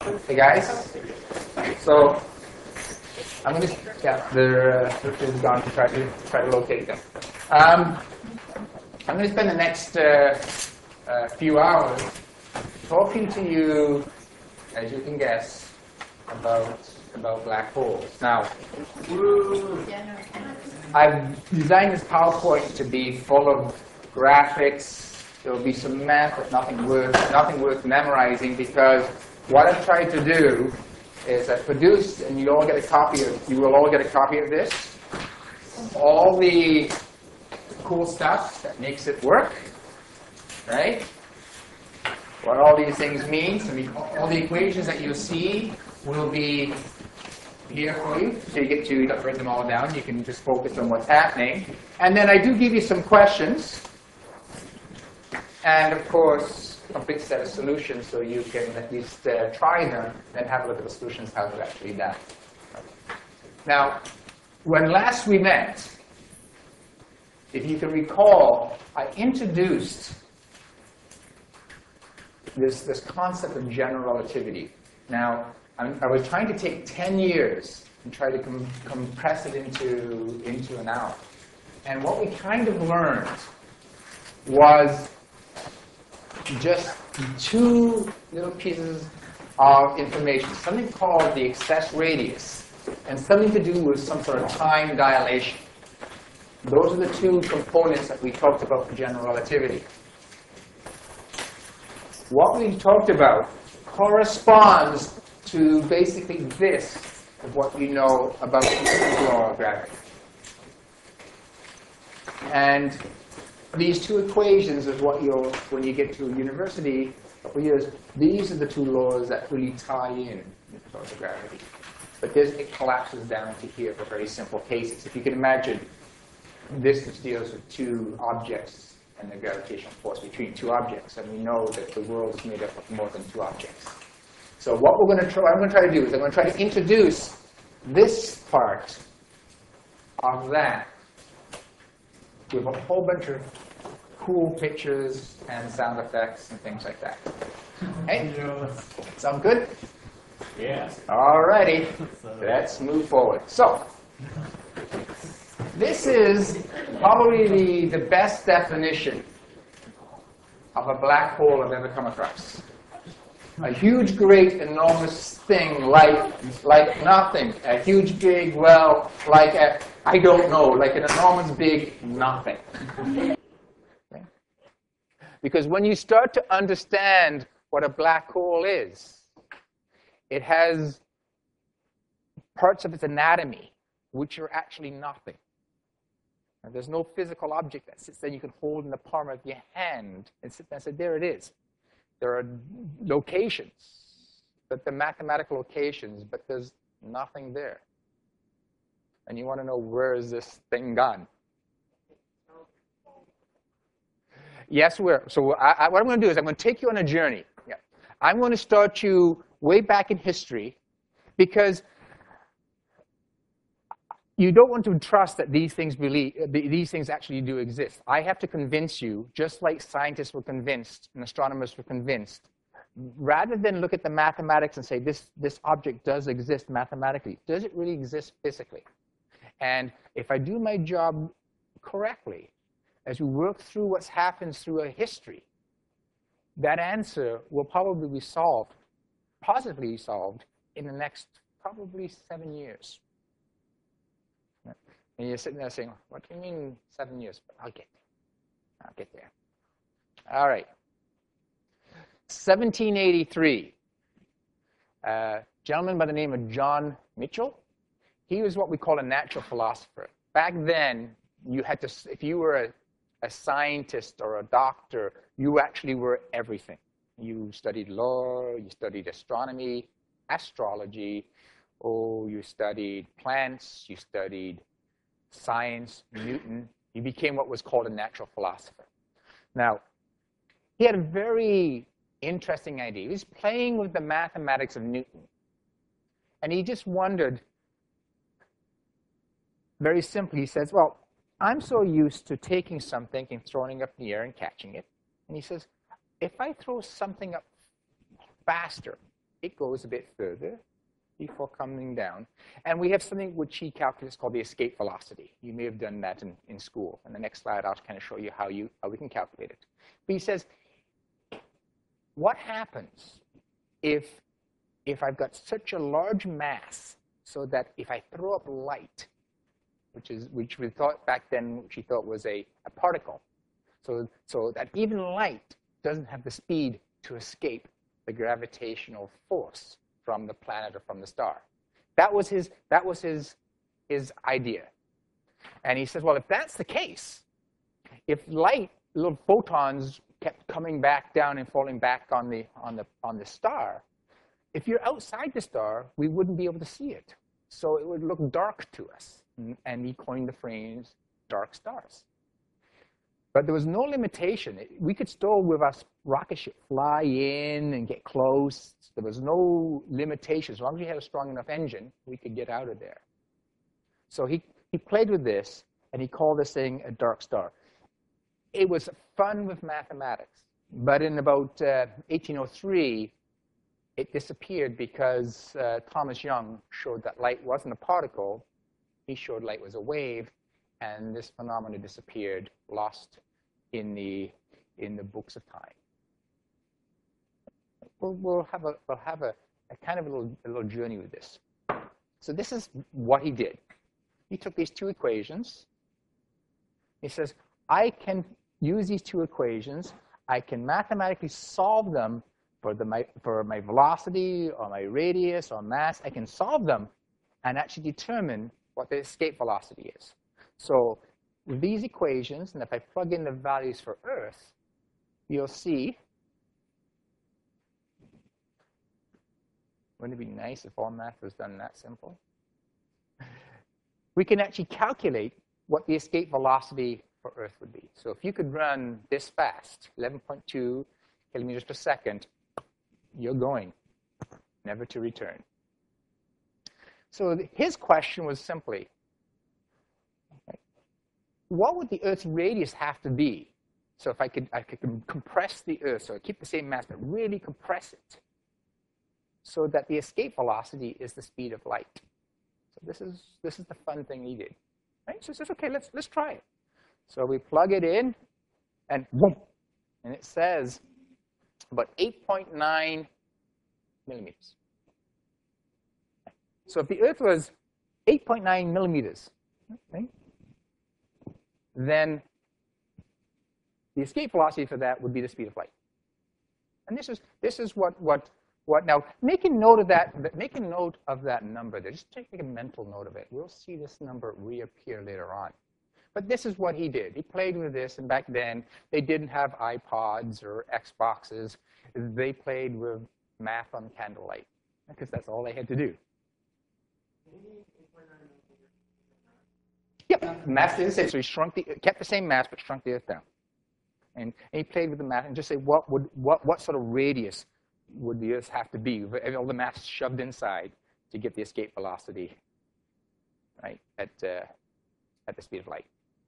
Hey guys. So I'm going to they're gone to try to locate them. I'm going to spend the next few hours talking to you, as you can guess, about black holes. Now, I've designed this PowerPoint to be full of graphics. There will be some math, but nothing worth memorizing, because what I've tried to do is I produced, and you will all get a copy of this, all the cool stuff that makes it work, right? What all these things mean. So all the equations that you see will be here for you, so you get to write them all down. You can just focus on what's happening. And then I do give you some questions, and of course, a big set of solutions, so you can at least try them and have a look at the solutions, how they're actually done. Now, when last we met, if you can recall, I introduced this concept of general relativity. Now, I was trying to take 10 years and try to compress it into an hour. And what we kind of learned was just two little pieces of information, something called the excess radius, and something to do with some sort of time dilation. Those are the two components that we talked about for general relativity. What we talked about corresponds to basically this of what you know about Newton's law of gravity. And these two equations is what you'll, when you get to university, for years, these are the two laws that really tie in with the laws of gravity. But this, it collapses down to here for very simple cases. If you can imagine, this which deals with two objects and the gravitational force between two objects, and we know that the world is made up of more than two objects. So what I'm going to try to do is I'm going to try to introduce this part of that with a whole bunch of cool pictures and sound effects and things like that. Hey, sound good? Yeah. All righty, let's move forward. So, this is probably the best definition of a black hole I've ever come across. A huge, great, enormous thing like nothing. A huge, big, well, like a, I don't know, like an enormous, big nothing. Okay? Because when you start to understand what a black hole is, it has parts of its anatomy which are actually nothing. And there's no physical object that sits there you can hold in the palm of your hand and sit there and say, there it is. There are locations, but the mathematical locations, but there's nothing there. And you want to know, where is this thing gone? Yes, where? So what I'm going to do is I'm going to take you on a journey. Yeah. I'm going to start you way back in history, because you don't want to trust that these things actually do exist. I have to convince you, just like scientists were convinced and astronomers were convinced, rather than look at the mathematics and say, this object does exist mathematically. Does it really exist physically? And if I do my job correctly, as we work through what's happened through a history, that answer will probably be solved, positively solved, in the next probably 7 years. And you're sitting there saying, what do you mean 7 years? But I'll get there. I'll get there. All right. 1783. A gentleman by the name of John Mitchell. He was what we call a natural philosopher. Back then, you had to, if you were a scientist or a doctor, you actually were everything. You studied law, you studied astronomy, astrology, you studied plants, you studied science, Newton. He became what was called a natural philosopher. Now, he had a very interesting idea. He was playing with the mathematics of Newton. And he just wondered, very simply, he says, well, I'm so used to taking something and throwing it up in the air and catching it. And he says, if I throw something up faster, it goes a bit further before coming down. And we have something which he calculates called the escape velocity. You may have done that in school. In the next slide, I'll kind of show you how we can calculate it. But he says, what happens if I've got such a large mass so that if I throw up light, which we thought back then, which he thought was a particle, so that even light doesn't have the speed to escape the gravitational force from the planet or from the star. That was his idea. And he says, well, if that's the case, if light, little photons kept coming back down and falling back on the star, if you're outside the star, we wouldn't be able to see it. So it would look dark to us. And he coined the phrase dark stars. But there was no limitation. We could still, with our rocket ship, fly in and get close. There was no limitation. As long as we had a strong enough engine, we could get out of there. So he played with this, and he called this thing a dark star. It was fun with mathematics. But in about 1803, it disappeared because Thomas Young showed that light wasn't a particle. He showed light was a wave, and this phenomenon disappeared, lost in the books of time. We'll have a kind of a little journey with this. So this is what he did. He took these two equations. He says, I can use these two equations. I can mathematically solve them for my velocity or my radius or mass. I can solve them and actually determine what the escape velocity is. So with these equations, and if I plug in the values for Earth, you'll see, wouldn't it be nice if all math was done that simple? We can actually calculate what the escape velocity for Earth would be. So if you could run this fast, 11.2 kilometers per second, you're going, never to return. So his question was simply, what would the Earth's radius have to be? So if I could compress the Earth, so keep the same mass, but really compress it, so that the escape velocity is the speed of light. So this is the fun thing he did. Right? So he says, okay, let's try it. So we plug it in, and boom, and it says about 8.9 millimeters. So if the Earth was 8.9 millimeters, okay, then the escape velocity for that would be the speed of light. And this is what now, make a note of that number there. Just take a mental note of it. We'll see this number reappear later on. But this is what he did. He played with this, and back then they didn't have iPods or Xboxes. They played with math on candlelight because that's all they had to do. Yep, mass stayed the same. So he kept the same mass, but shrunk the Earth down. And he played with the math and just say, what sort of radius would the Earth have to be with all the mass shoved inside to get the escape velocity, right, at the speed of light.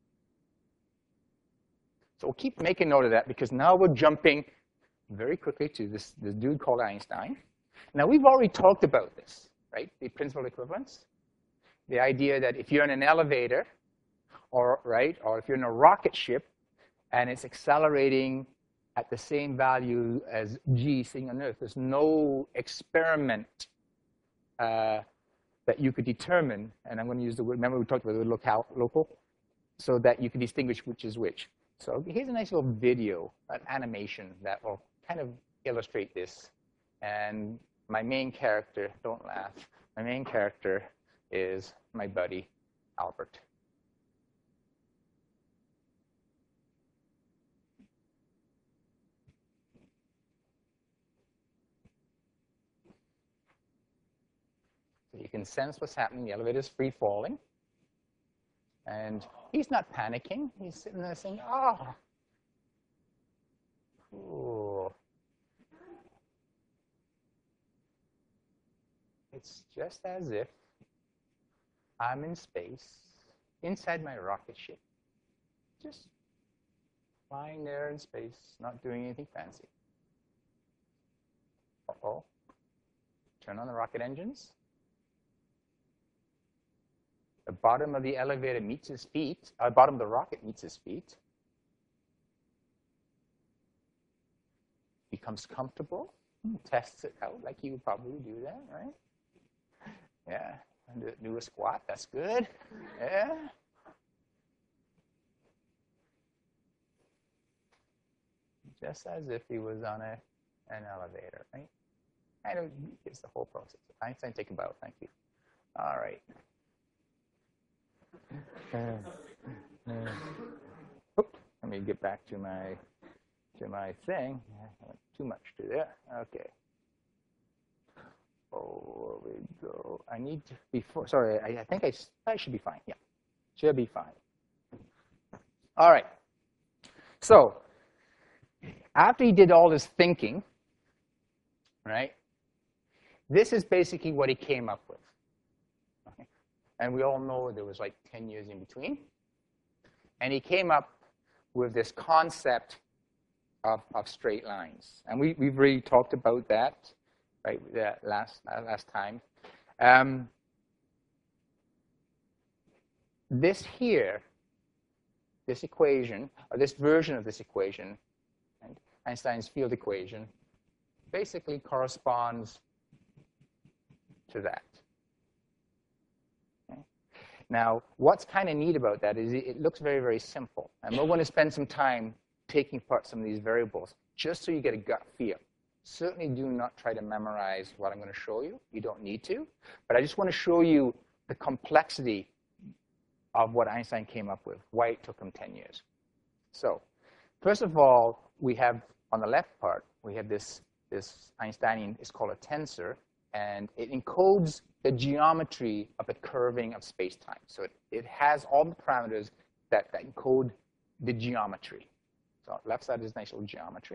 So we'll keep making note of that because now we're jumping very quickly to this dude called Einstein. Now we've already talked about this, right? The principal equivalence. The idea that if you're in an elevator, or if you're in a rocket ship, and it's accelerating at the same value as g sitting on Earth, there's no experiment that you could determine, and I'm going to use the word, remember we talked about the word local, so that you can distinguish which is which. So here's a nice little video, an animation that will kind of illustrate this. And my main character, don't laugh, my main character is my buddy, Albert. So you can sense what's happening. The elevator is free falling. And he's not panicking. He's sitting there saying, oh, cool. It's just as if I'm in space, inside my rocket ship, just flying there in space, not doing anything fancy. Uh-oh. Turn on the rocket engines. The bottom of the elevator meets his feet. Bottom of the rocket meets his feet. Becomes comfortable. Tests it out like you would probably do that, right? Yeah. And do a squat. That's good. Yeah. Just as if he was on an elevator, right? It's the whole process. Einstein, take a bow. Thank you. All right. Let me get back to my thing. Too much to there. Okay. Oh, we go. I need to before. Sorry, I think I should be fine. Yeah, should be fine. All right. So after he did all this thinking, right? This is basically what he came up with. Okay? And we all know there was like 10 years in between. And he came up with this concept of straight lines. And we've really talked about that, right, last time. This here, this equation, or this version of this equation, right, Einstein's field equation, basically corresponds to that. Okay. Now, what's kind of neat about that is it looks very, very simple. And we're going to spend some time taking apart some of these variables just so you get a gut feel. Certainly do not try to memorize what I'm going to show you. You don't need to. But I just want to show you the complexity of what Einstein came up with, why it took him 10 years. So first of all, we have on the left part, we have this Einsteinian, it's called a tensor, and it encodes the geometry of the curving of space-time. So it has all the parameters that encode the geometry. So left side is nice little geometry.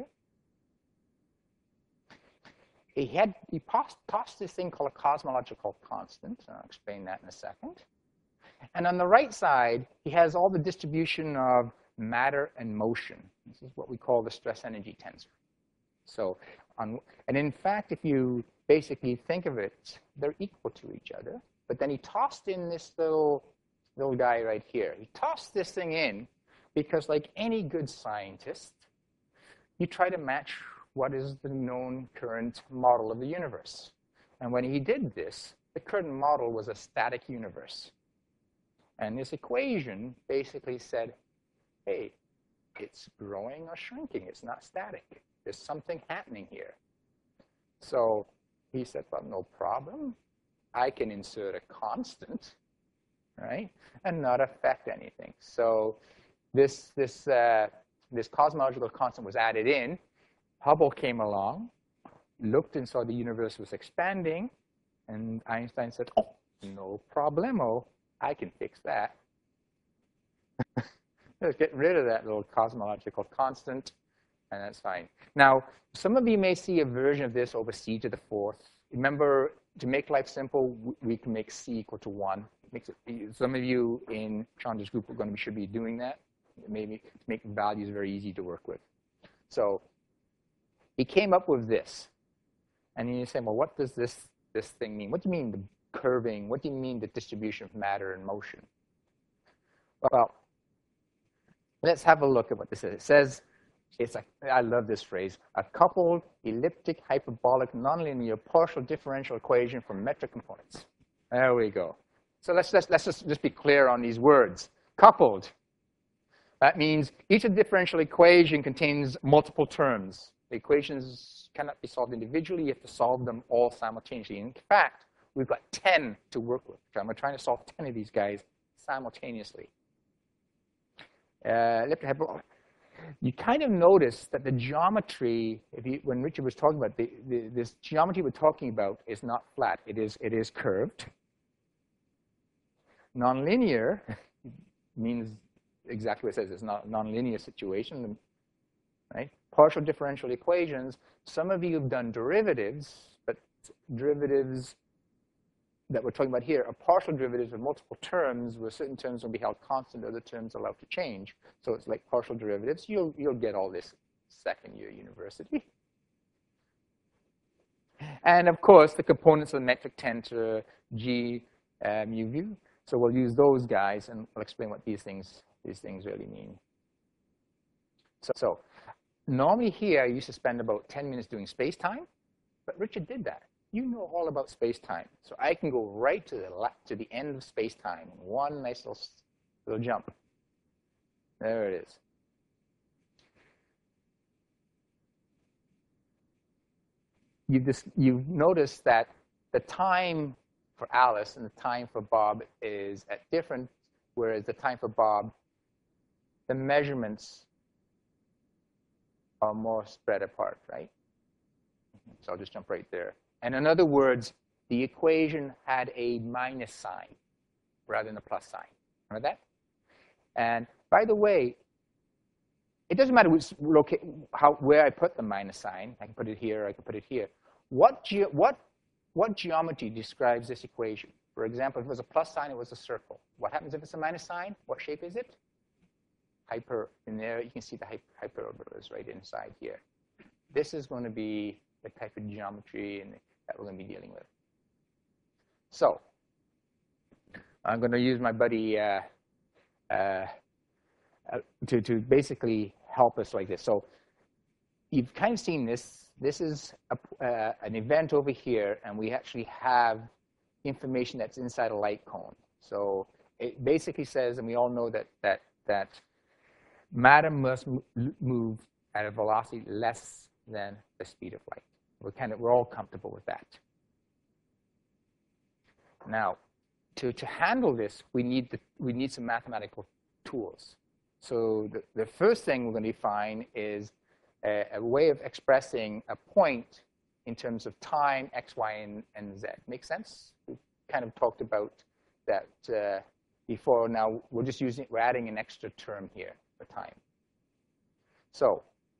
He tossed this thing called a cosmological constant. I'll explain that in a second. And on the right side, he has all the distribution of matter and motion. This is what we call the stress energy tensor. So, and in fact, if you basically think of it, they're equal to each other. But then he tossed in this little guy right here. He tossed this thing in because, like any good scientist, you try to match what is the known current model of the universe. And when he did this, the current model was a static universe. And this equation basically said, hey, it's growing or shrinking. It's not static. There's something happening here. So he said, well, no problem. I can insert a constant, right, and not affect anything. So this cosmological constant was added in. Hubble came along, looked and saw the universe was expanding, and Einstein said, oh, no problemo. I can fix that. Let's get rid of that little cosmological constant, and that's fine. Now, some of you may see a version of this over c to the fourth. Remember, to make life simple, we can make c equal to 1. Some of you in Chandra's group should be doing that, maybe to make values very easy to work with. So he came up with this. And you say, well, what does this thing mean? What do you mean the curving? What do you mean the distribution of matter and motion? Well, let's have a look at what this is. It says, I love this phrase, a coupled elliptic hyperbolic nonlinear partial differential equation for metric components. There we go. So let's just be clear on these words. Coupled. That means each of the differential equation contains multiple terms. The equations cannot be solved individually. You have to solve them all simultaneously. In fact, we've got 10 to work with. We're trying to solve 10 of these guys simultaneously. You kind of notice that the geometry, when Richard was talking about this geometry we're talking about, is not flat. It is curved. Nonlinear means exactly what it says. It's not a nonlinear situation, right? Partial differential equations. Some of you have done derivatives, but derivatives that we're talking about here are partial derivatives with multiple terms, where certain terms will be held constant, other terms are allowed to change. So it's like partial derivatives. You'll get all this second year university. And of course, the components of the metric tensor G mu v. So we'll use those guys, and we'll explain what these things really mean. So normally here, I used to spend about 10 minutes doing space-time, but Richard did that. You know all about space-time. So I can go right to the end of space-time in one nice little jump. There it is. You've noticed that the time for Alice and the time for Bob is at different, whereas the time for Bob, the measurements are more spread apart, right? So I'll just jump right there. And in other words, the equation had a minus sign rather than a plus sign. Remember that? And by the way, it doesn't matter where I put the minus sign. I can put it here, I can put it here. What geometry describes this equation? For example, if it was a plus sign, it was a circle. What happens if it's a minus sign? What shape is it? In there, you can see the hyperbola is right inside here. This is going to be the type of geometry that we're going to be dealing with. So I'm going to use my buddy to basically help us like this. So you've kind of seen this. This is an event over here, and we actually have information that's inside a light cone. So it basically says, and we all know that matter must move at a velocity less than the speed of light. We're all comfortable with that. Now, to handle this, we need some mathematical tools. So the first thing we're going to define is a way of expressing a point in terms of time, x, y, and z. Make sense? We kind of talked about that before. Now we're adding an extra term here for time. So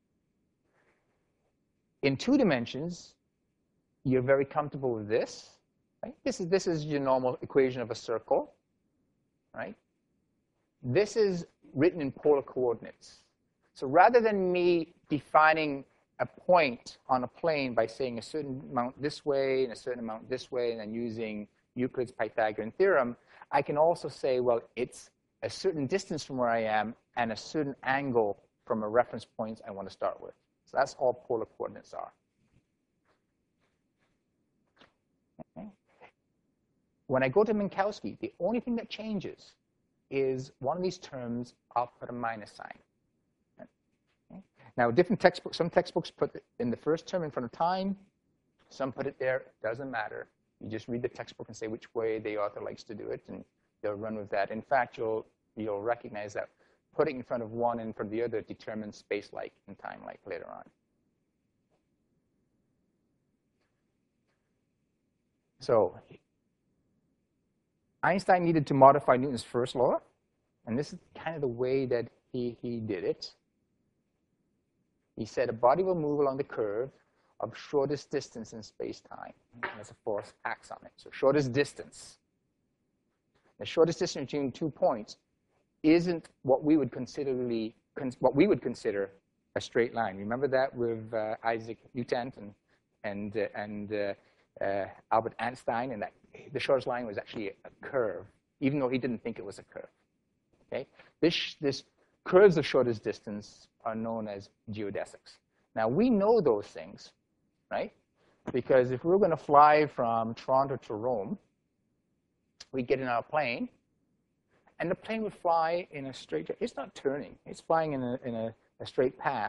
in 2 dimensions, you're very comfortable with this. Right? This is your normal equation of a circle, right? This is written in polar coordinates. So rather than me defining a point on a plane by saying a certain amount this way and a certain amount this way and then using Euclid's Pythagorean theorem, I can also say, well, it's a certain distance from where I am and a certain angle from a reference point I want to start with. So that's all polar coordinates are. Okay. When I go to Minkowski, the only thing that changes is one of these terms, I'll put a minus sign. Okay. Now, different textbooks, some textbooks put in the first term in front of time. Some put it there. Doesn't matter. You just read the textbook and say which way the author likes to do it, and they'll run with that. In fact, you'll recognize that putting in front of one and in front of the other determines space-like and time-like later on. So Einstein needed to modify Newton's first law, and this is kind of the way that he did it. He said a body will move along the curve of shortest distance in space-time. And there's a force acts on it. So shortest distance. The shortest distance between 2 points isn't what we would consider a straight line. Remember that with Isaac Newton and Albert Einstein, and that the shortest line was actually a curve, even though he didn't think it was a curve. Okay, this curves of shortest distance are known as geodesics. Now we know those things, right? Because if we were going to fly from Toronto to Rome, we'd get in our plane, and the plane would fly in a straight. It's not turning; it's flying in a straight path.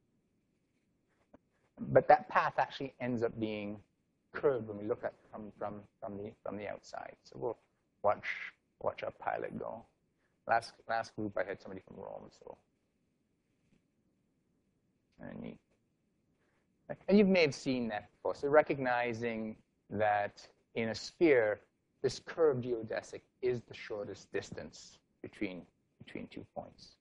But that path actually ends up being curved when we look at it from the outside. So we'll watch our pilot go. Last group I had somebody from Rome, so neat. And you may have seen that before. So recognizing that in a sphere, this curved geodesic is the shortest distance between 2 points.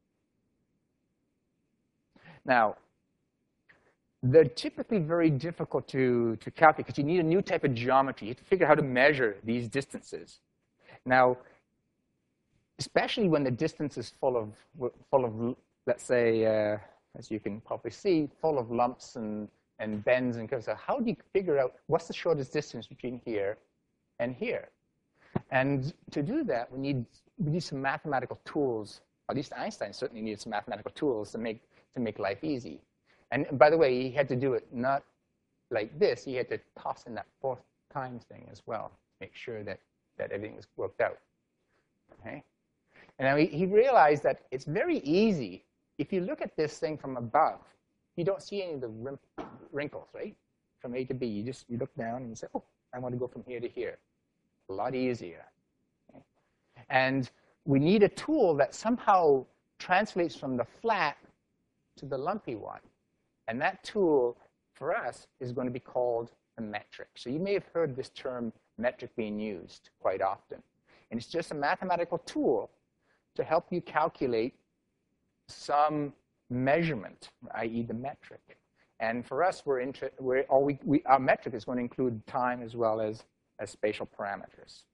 Now, they're typically very difficult to calculate because you need a new type of geometry. You have to figure out how to measure these distances. Now, especially when the distance is full of let's say, as you can probably see, full of lumps and and bends and curves. So how do you figure out what's the shortest distance between here and here? And to do that, we need some mathematical tools. At least Einstein certainly needed some mathematical tools to make life easy. And by the way, he had to do it not like this. He had to toss in that 4th times thing as well to make sure that everything was worked out. Okay? And now he realized that it's very easy. If you look at this thing from above, you don't see any of the wrinkles, right? From A to B, you look down and you say, oh, I want to go from here to here. A lot easier. Okay? And we need a tool that somehow translates from the flat to the lumpy one. And that tool, for us, is going to be called a metric. So you may have heard this term metric being used quite often. And it's just a mathematical tool to help you calculate some measurement, i.e. the metric. And for us, our metric is going to include time as well as spatial parameters.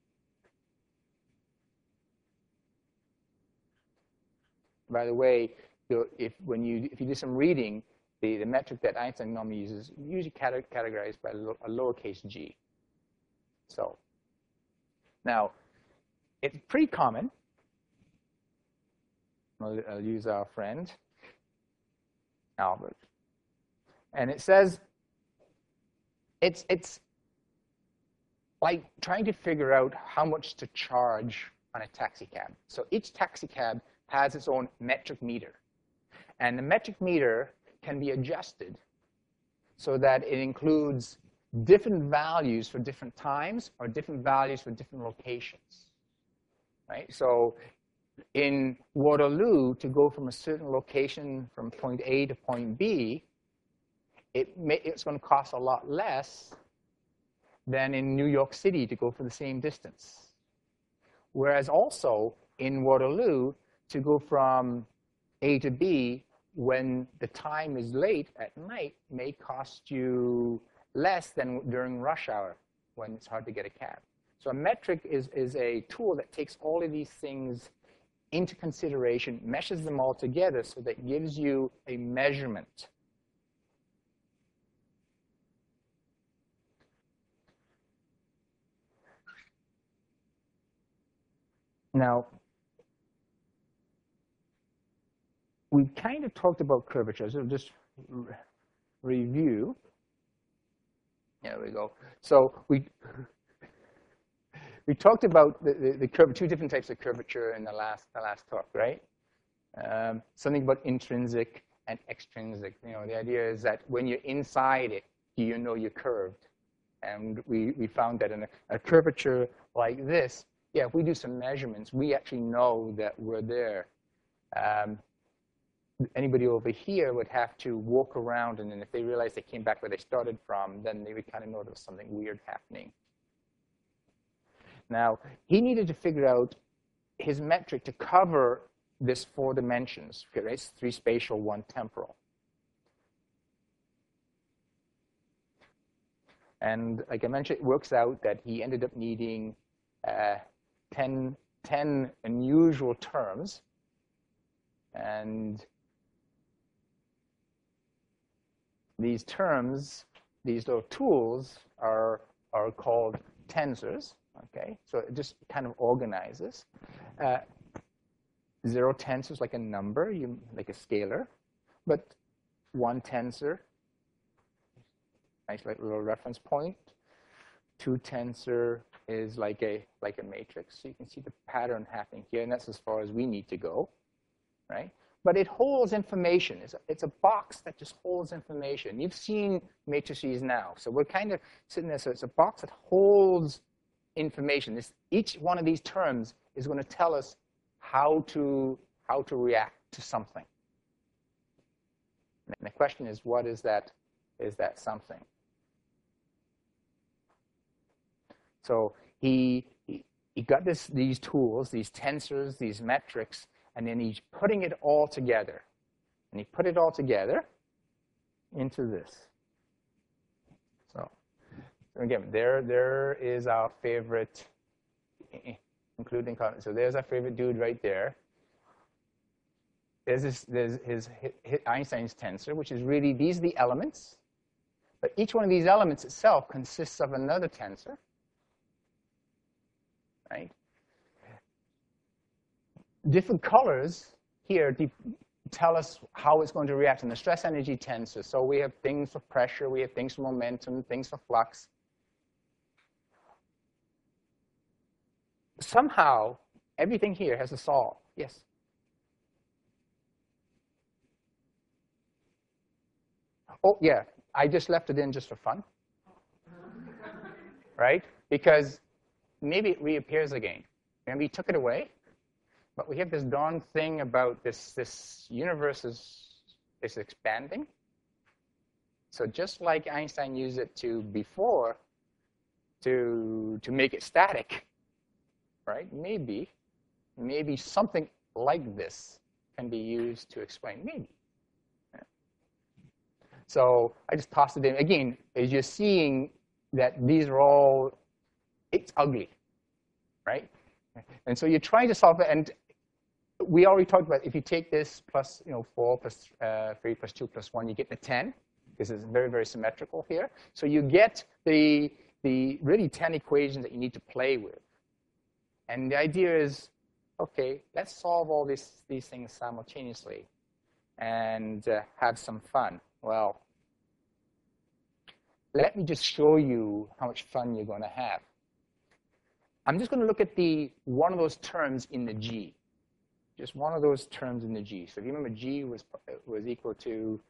By the way, if you do some reading, the metric that Einstein normally uses usually categorized by a lowercase g. So now, it's pretty common. I'll use our friend, Albert. And it says it's like trying to figure out how much to charge on a taxi cab. So each taxi cab has its own metric meter. And the metric meter can be adjusted so that it includes different values for different times or different values for different locations. Right? So in Waterloo, to go from a certain location from point A to point B, it's going to cost a lot less than in New York City to go for the same distance. Whereas also in Waterloo, to go from A to B when the time is late at night may cost you less than during rush hour when it's hard to get a cab. So a metric is a tool that takes all of these things into consideration, meshes them all together so that it gives you a measurement. Now, we kind of talked about curvature, so just review. There we go. So we talked about the two different types of curvature in the last talk, right? Something about intrinsic and extrinsic. You know, the idea is that when you're inside it, you know you're curved. And we found that in a curvature like this, yeah, if we do some measurements, we actually know that we're there. Anybody over here would have to walk around, and then if they realized they came back where they started from, then they would kind of know there was something weird happening. Now, he needed to figure out his metric to cover this 4 dimensions. Okay, right? 3 spatial, 1 temporal. And like I mentioned, it works out that he ended up needing 10 unusual terms. And these terms, these little tools, are called tensors. Okay, so it just kind of organizes. 0 tensors like a number, like a scalar, but 1 tensor, nice little reference point. 2 tensor is like a matrix, so you can see the pattern happening here, and that's as far as we need to go, right? But it holds information. It's a box that just holds information. You've seen matrices now, so we're kind of sitting there. So it's a box that holds information. Each one of these terms is going to tell us how to react to something. And the question is, what is that something? So he got these tools, these tensors, these metrics, and then he's putting it all together. And he put it all together into this. So again, there is our favorite, including, so there's our favorite dude right there. There's his Einstein's tensor, which is really, these are the elements. But each one of these elements itself consists of another tensor, right? Different colors here tell us how it's going to react in the stress energy tensor. So we have things for pressure, we have things for momentum, things for flux. Somehow, everything here has a solve. Yes? Oh, yeah. I just left it in just for fun. Right? Because maybe it reappears again. Maybe we took it away. But we have this darn thing about this universe is expanding. So just like Einstein used it before to make it static, right? Maybe something like this can be used to explain. Maybe. Yeah. So I just tossed it in. Again, as you're seeing that these are all, it's ugly, right? And so you're trying to solve it. And we already talked about if you take this plus 4 plus 3 plus 2 plus 1, you get the 10. This is very, very symmetrical here. So you get the really 10 equations that you need to play with. And the idea is, OK, let's solve all these things simultaneously and have some fun. Well, let me just show you how much fun you're going to have. I'm just going to look at one of those terms in the G. Just one of those terms in the G. So if you remember, G was equal to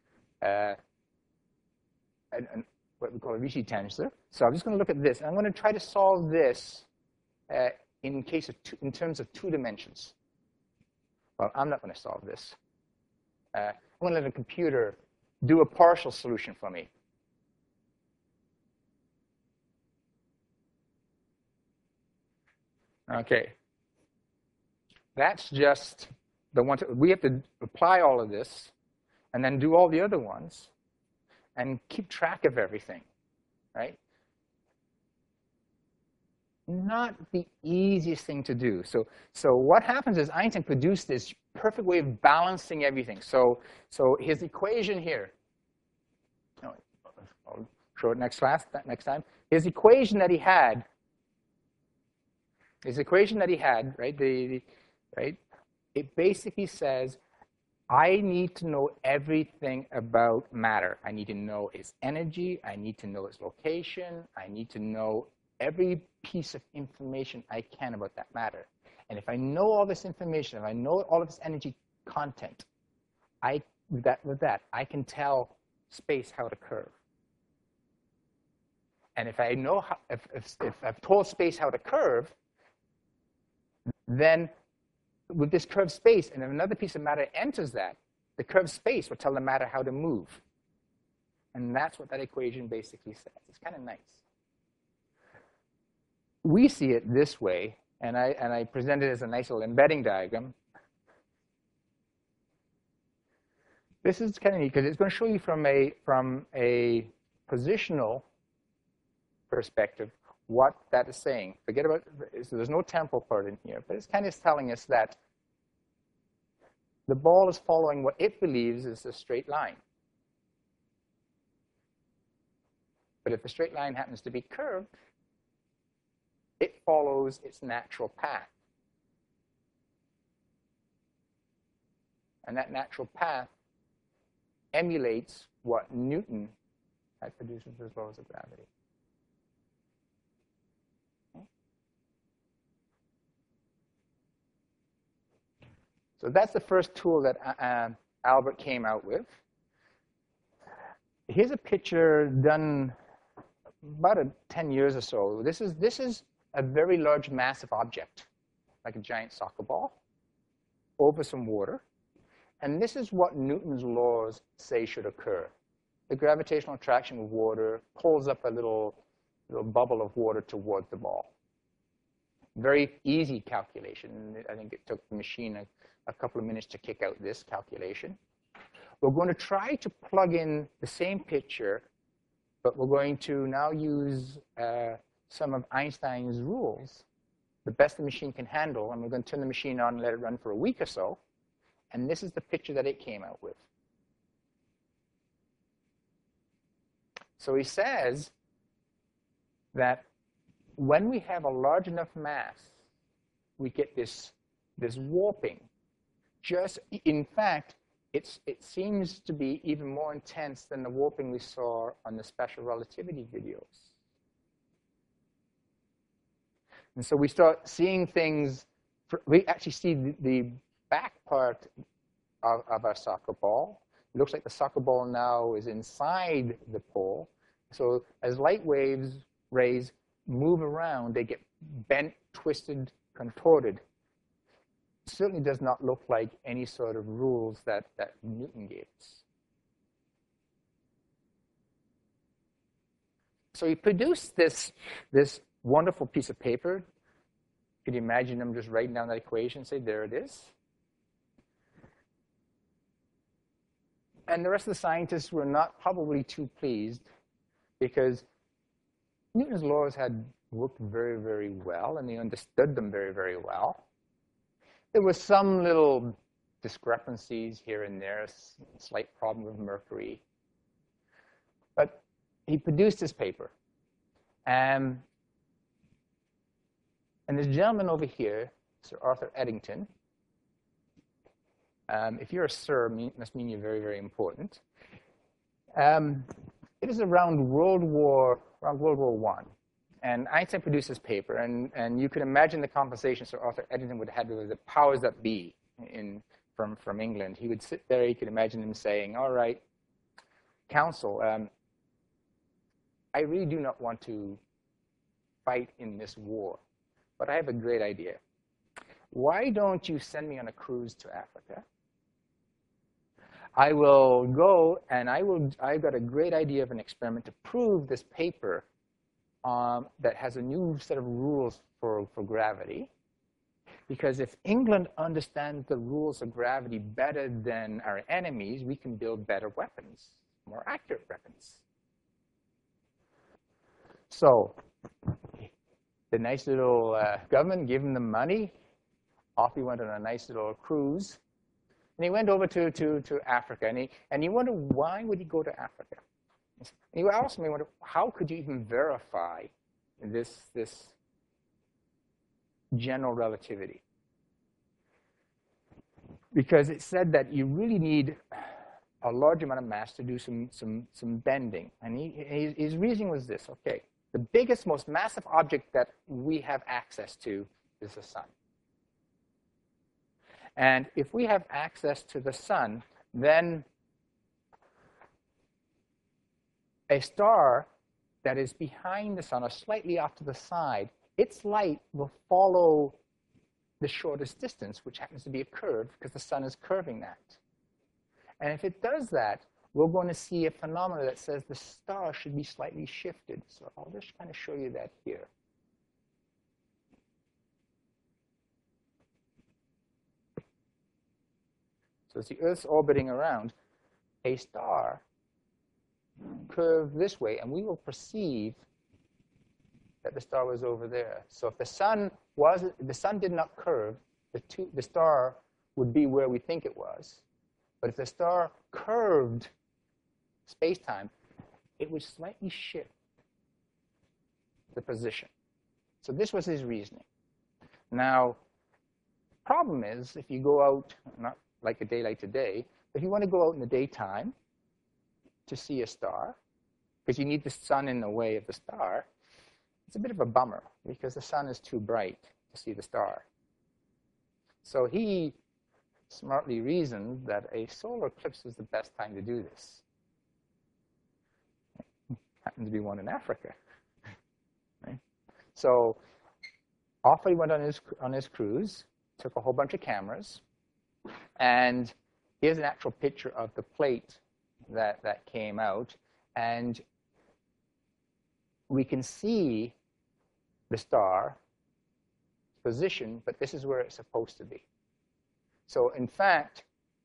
what we call a Ricci tensor. So I'm just going to look at this. And I'm going to try to solve this in terms of 2 dimensions. Well, I'm not going to solve this. I'm going to let a computer do a partial solution for me. OK. That's just the one. We have to apply all of this and then do all the other ones and keep track of everything, right? Not the easiest thing to do. So what happens is Einstein produced this perfect way of balancing everything. So his equation here, I'll show it next time. His equation that he had, right? It basically says, I need to know everything about matter. I need to know its energy. I need to know its location. I need to know every piece of information I can about that matter. And if I know all this information, if I know all of its energy content, with that, I can tell space how to curve. And if I know if I've told space how to curve, then with this curved space, and if another piece of matter enters that, the curved space will tell the matter how to move. And that's what that equation basically says. It's kind of nice. We see it this way, and I present it as a nice little embedding diagram. This is kind of neat because it's going to show you from a positional perspective what that is saying. Forget about, so there's no temporal part in here, but it's kind of telling us that the ball is following what it believes is a straight line. But if the straight line happens to be curved, it follows its natural path. And that natural path emulates what Newton had produced with his laws of gravity. So that's the first tool that Albert came out with. Here's a picture done about 10 years or so. This is a very large, massive object, like a giant soccer ball, over some water. And this is what Newton's laws say should occur. The gravitational attraction of water pulls up a little bubble of water towards the ball. Very easy calculation. I think it took the machine a couple of minutes to kick out this calculation. We're going to try to plug in the same picture, but we're going to now use some of Einstein's rules, the best the machine can handle, and we're going to turn the machine on and let it run for a week or so. And this is the picture that it came out with. So he says that when we have a large enough mass, we get this warping. Just, in fact, it seems to be even more intense than the warping we saw on the special relativity videos. And so we start seeing things. We actually see the back part of our soccer ball. It looks like the soccer ball now is inside the pole. So as light rays move around, they get bent, twisted, contorted. It certainly does not look like any sort of rules that Newton gave us. So he produced this wonderful piece of paper. Could you imagine him just writing down that equation and say, there it is? And the rest of the scientists were not probably too pleased because Newton's laws had worked very, very well, and they understood them very, very well. There were some little discrepancies here and there, a slight problem with mercury. But he produced this paper. And this gentleman over here, Sir Arthur Eddington, if you're a sir, it must mean you're very, very important. It is around World War I. And Einstein produced this paper, and you can imagine the conversation Sir Arthur Eddington would have with the powers that be from England. He would sit there, you could imagine him saying, all right, Council, I really do not want to fight in this war, but I have a great idea. Why don't you send me on a cruise to Africa? I will go, and I've got a great idea of an experiment to prove this paper that has a new set of rules for gravity. Because if England understands the rules of gravity better than our enemies, we can build better weapons, more accurate weapons. So the nice little government gave him the money. Off he went on a nice little cruise. And he went over to Africa. And he wondered, why would he go to Africa? And you also may wonder, how could you even verify this general relativity? Because it said that you really need a large amount of mass to do some bending. And his reasoning was this: okay, the biggest, most massive object that we have access to is the sun. And if we have access to the sun, then a star that is behind the sun or slightly off to the side, its light will follow the shortest distance, which happens to be a curve because the sun is curving that. And if it does that, we're going to see a phenomenon that says the star should be slightly shifted. So I'll just kind of show you that here. So as the Earth's orbiting around, a star curve this way, and we will perceive that the star was over there. So if the sun did not curve, the star would be where we think it was. But if the star curved space-time, it would slightly shift the position. So this was his reasoning. Now, problem is, if you go out, not like a day like today, if you want to go out in the daytime to see a star, because you need the sun in the way of the star, it's a bit of a bummer because the sun is too bright to see the star. So he smartly reasoned that a solar eclipse was the best time to do this. Happened to be one in Africa. Right? So off he went on his cruise, took a whole bunch of cameras, and here's an actual picture of the plate that came out, and we can see the star position, but this is where it's supposed to be. So in fact,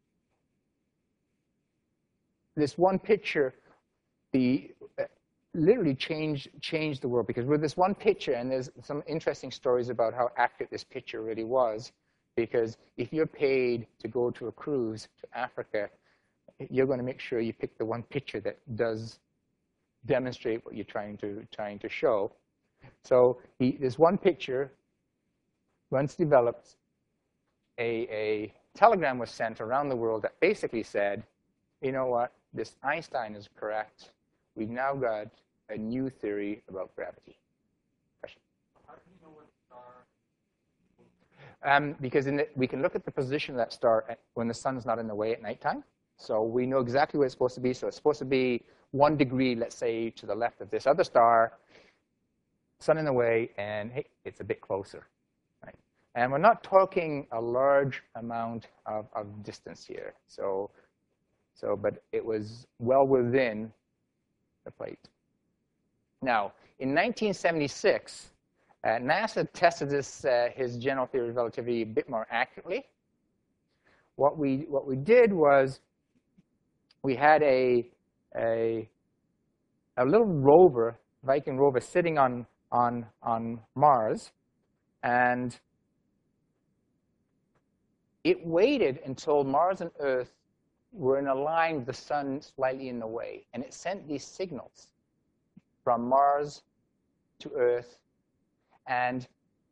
this one picture, literally changed the world, because with this one picture, and there's some interesting stories about how accurate this picture really was, because if you're paid to go to a cruise to Africa, you're going to make sure you pick the one picture that does demonstrate what you're trying to show. So there's one picture. Once developed, a telegram was sent around the world that basically said, you know what, this Einstein is correct. We've now got a new theory about gravity. Question? How do you know what star? Because we can look at the position of that star when the sun's not in the way at nighttime. So we know exactly where it's supposed to be. So it's supposed to be 1 degree, let's say, to the left of this other star, sun in the way, and hey, it's a bit closer. Right? And we're not talking a large amount of distance here. But it was well within the plate. Now, in 1976, NASA tested his general theory of relativity a bit more accurately. What we did was we had a little rover, Viking rover, sitting on Mars, and it waited until Mars and Earth were in a line with the sun slightly in the way, and it sent these signals from Mars to Earth. And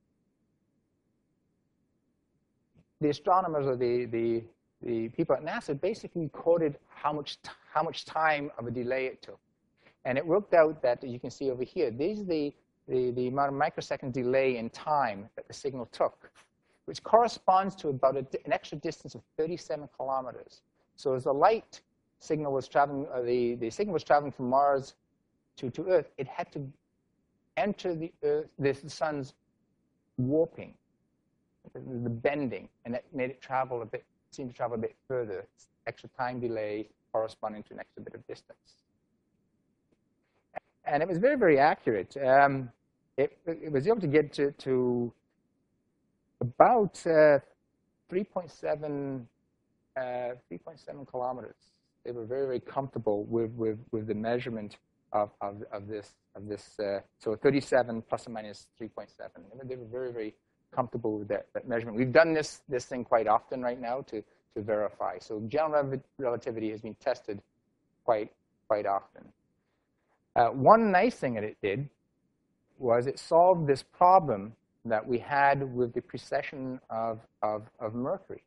the astronomers, or the people at NASA, basically quoted how much time of a delay it took. And it worked out that, you can see over here, this is the amount of microsecond delay in time that the signal took, which corresponds to about an extra distance of 37 kilometers. So as the light signal was traveling, the signal was traveling from Mars to Earth, it had to enter the sun's warping, the bending, and that made it seem to travel a bit further. Extra time delay corresponding to an extra bit of distance. And it was very, very accurate. It was able to get to about 3.7 kilometers. They were very, very comfortable with the measurement of this. So 37 plus or minus 3.7. They were very, very comfortable with that measurement. We've done this thing quite often right now to verify. So general relativity has been tested quite often. One nice thing that it did was it solved this problem that we had with the precession of Mercury.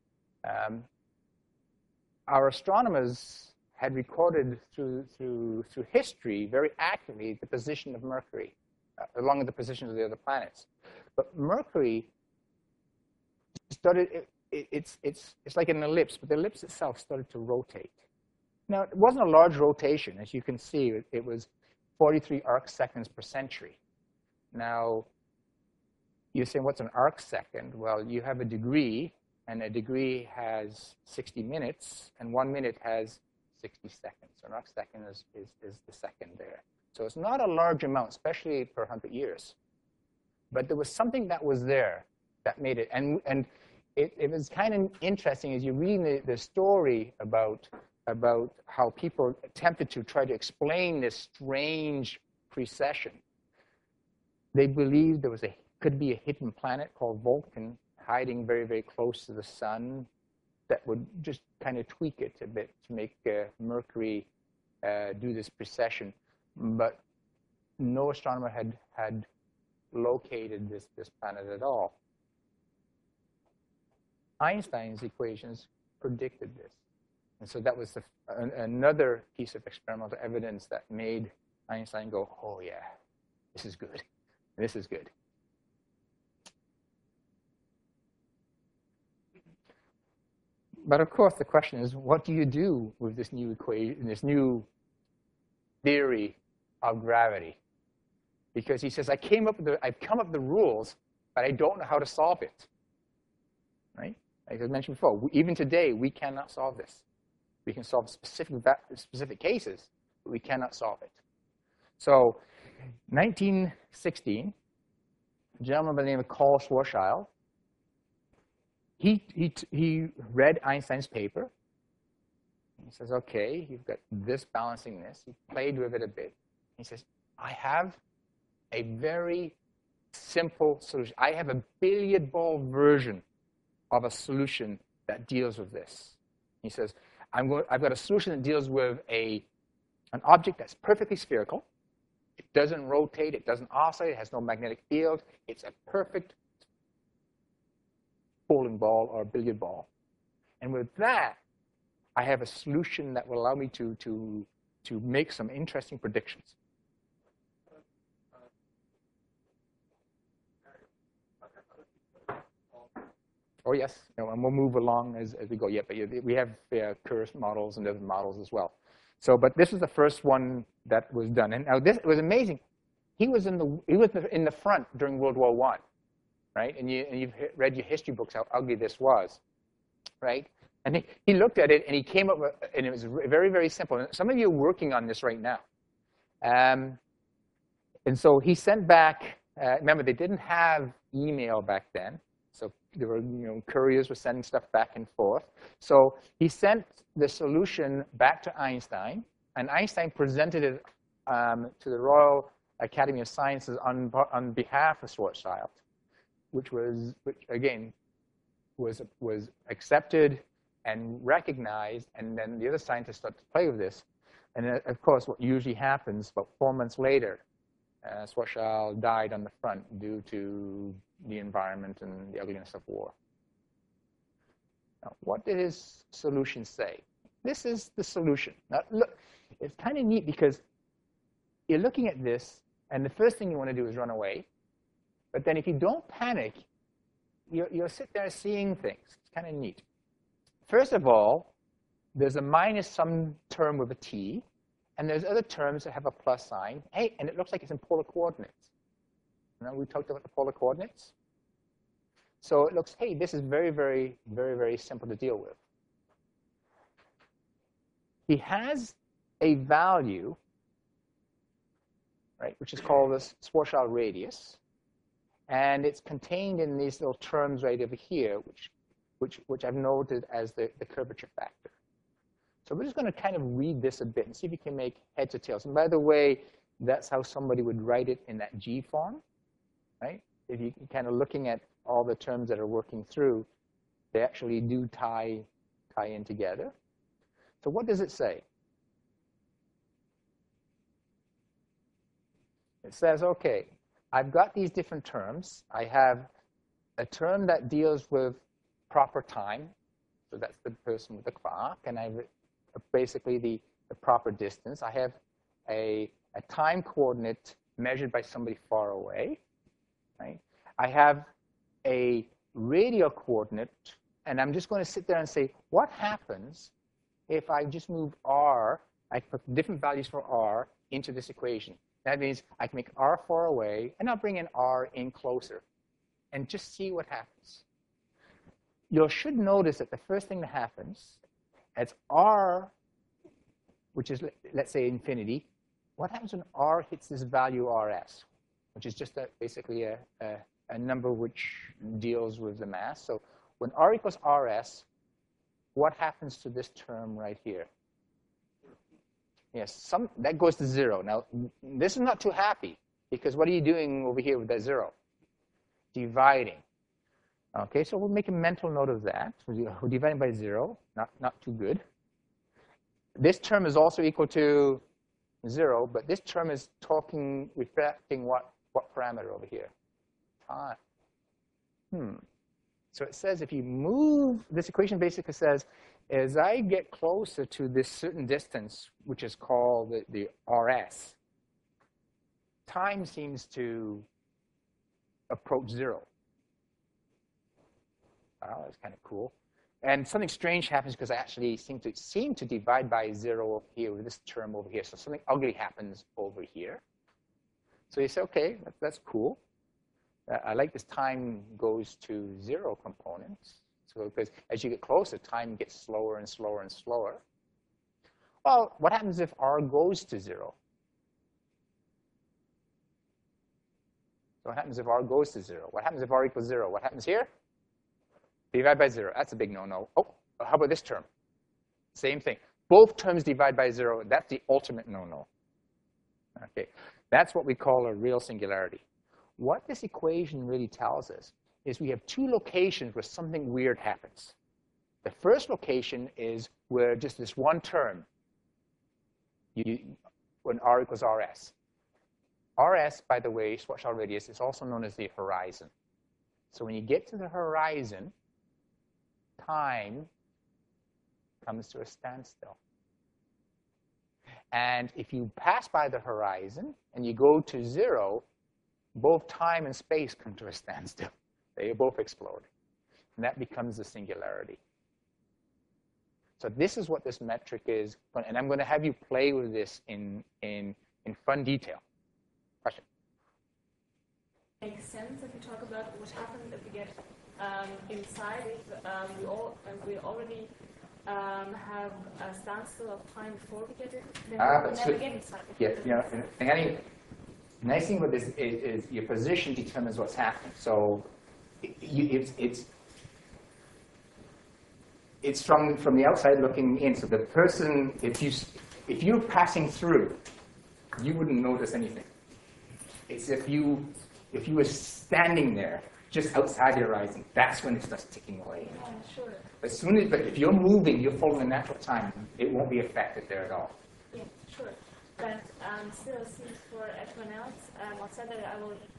Our astronomers had recorded through history very accurately the position of Mercury, along with the positions of the other planets. But Mercury started, it's like an ellipse, but the ellipse itself started to rotate. Now, it wasn't a large rotation. As you can see, it was 43 arc seconds per century. Now, you're saying, what's an arc second? Well, you have a degree, and a degree has 60 minutes, and 1 minute has 60 seconds. So an arc second is the second there. So it's not a large amount, especially per 100 years. But there was something that was there that made it. And it was kind of interesting as you're reading the story about how people attempted to try to explain this strange precession. They believed there could be a hidden planet called Vulcan hiding very, very close to the sun that would just kind of tweak it a bit to make Mercury do this precession. But no astronomer had located this planet at all. Einstein's equations predicted this. And so that was another piece of experimental evidence that made Einstein go, oh, yeah, this is good. This is good. But of course, the question is, what do you do with this new equation, this new theory of gravity? Because he says, I've come up with the rules, but I don't know how to solve it. Right? Like I mentioned before, even today, we cannot solve this. We can solve specific cases, but we cannot solve it. So, 1916, a gentleman by the name of Karl Schwarzschild, he read Einstein's paper. He says, okay, you've got this balancing this. He played with it a bit. He says, I have a very simple solution. I have a billiard ball version of a solution that deals with this. He says, I've got a solution that deals with a an object that's perfectly spherical. It doesn't rotate, it doesn't oscillate, it has no magnetic field. It's a perfect bowling ball or billiard ball. And with that, I have a solution that will allow me to make some interesting predictions. Oh, yes, and we'll move along as we go. Yeah, but we have Kerr models and other models as well. So, but this was the first one that was done. And now this, it was amazing. He was in the front during World War I, right? And you've read your history books how ugly this was, right? And he looked at it and he came up with, and it was very, very simple. And some of you are working on this right now. And so he sent back. Remember, they didn't have email back then. So there were, couriers were sending stuff back and forth. So he sent the solution back to Einstein, and Einstein presented it to the Royal Academy of Sciences on behalf of Schwarzschild, which again was accepted and recognized. And then the other scientists started to play with this. And of course, what usually happens about 4 months later, Schwarzschild died on the front due to the environment and the ugliness of war. Now, what did his solution say? This is the solution. Now, look, it's kind of neat because you're looking at this, and the first thing you want to do is run away. But then if you don't panic, you'll sit there seeing things. It's kind of neat. First of all, there's a minus some term with a t, and there's other terms that have a plus sign. Hey, and it looks like it's in polar coordinates. We talked about the polar coordinates. So it looks, hey, this is very, very, very, very simple to deal with. He has a value, right, which is called the Schwarzschild radius. And it's contained in these little terms right over here, which I've noted as the curvature factor. So we're just going to kind of read this a bit and see if you can make heads or tails. And by the way, that's how somebody would write it in that G form, right? If you're kind of looking at all the terms that are working through, they actually do tie in together. So what does it say? It says, OK, I've got these different terms. I have a term that deals with proper time. So that's the person with the clock. And I have basically the proper distance. I have a time coordinate measured by somebody far away. Right? I have a radial coordinate. And I'm just going to sit there and say, what happens if I just move r, I put different values for r into this equation? That means I can make r far away, and I'll bring in r in closer, and just see what happens. You should notice that the first thing that happens, as r, which is, let's say, infinity, what happens when r hits this value rs, which is just basically a number which deals with the mass. So when r equals rs, what happens to this term right here? Yes, that goes to 0. Now, this is not too happy, because what are you doing over here with that 0? Dividing. OK, so we'll make a mental note of that. We're dividing by 0, not too good. This term is also equal to 0, but this term is reflecting what parameter over here? Time. So it says if you move, this equation basically says, as I get closer to this certain distance, which is called the rs, time seems to approach 0. Oh, that's kind of cool. And something strange happens because I actually seem to divide by 0 over here with this term over here. So something ugly happens over here. So you say, OK, that's cool. I like this time goes to 0 components. So because as you get closer, time gets slower and slower and slower. Well, what happens if r goes to 0? So what happens if r goes to 0? What happens if r equals 0? What happens here? Divide by 0. That's a big no-no. Oh, how about this term? Same thing. Both terms divide by 0. That's the ultimate no-no. OK, that's what we call a real singularity. What this equation really tells us is we have 2 locations where something weird happens. The first location is where just this one term when R equals RS. RS, by the way, Schwarzschild radius, is also known as the horizon. So when you get to the horizon, time comes to a standstill. And if you pass by the horizon and you go to 0, both time and space come to a standstill. They both explode. And that becomes the singularity. So this is what this metric is. And I'm going to have you play with this in fun detail. Question? Makes sense if you talk about what happens if we get inside. If we already have a standstill of time before we get it, then we never get inside. Yeah. And the nice thing with this is your position determines what's happening. So it's from the outside looking in. So the person, if you're passing through, you wouldn't notice anything. It's if you were standing there just outside the horizon, that's when it starts ticking away. Yeah, sure. But if you're moving, you're following the natural time, it won't be affected there at all. Yeah, sure. But still, seems for everyone else, outside that